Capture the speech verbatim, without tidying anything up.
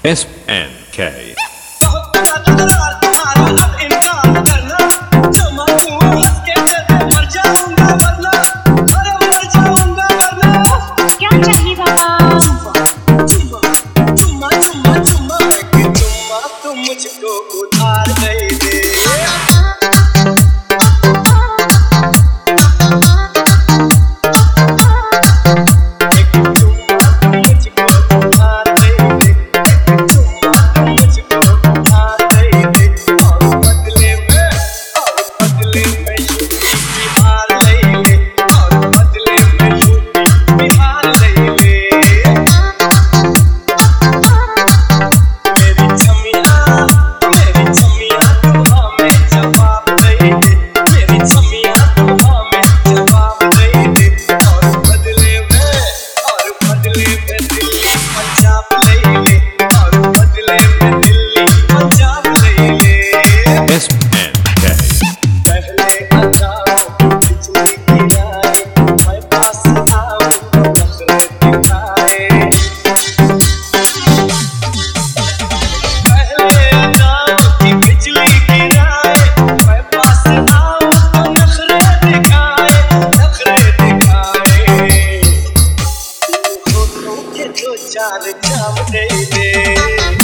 S N K मुझको उधार दे दे एक चुम्मा मुझको उधार दे दे एक चुम्मा मुझको उधार दे दे और बदले में और बदले में यूपी बिहार ले ले और बदले में यूपी बिहार ले ले मेरी छमिया मेरी छमिया तू हमें जवाब दे दे मेरी छमिया तू हमें जवाब दे दे और बदले में और बदले में दिल्ली पंजाब ले ले और बदले में दिल्ली पंजाब ले ले S N K पहले अदाओं बिजली गिराए मैं पास आऊं तो नखरे दिखाए पहले अदाओं की बिजली गिराए मैं पास आऊं तो नखरे दिखाए नखरे दिखाए होठों के दो चार जाम दे दे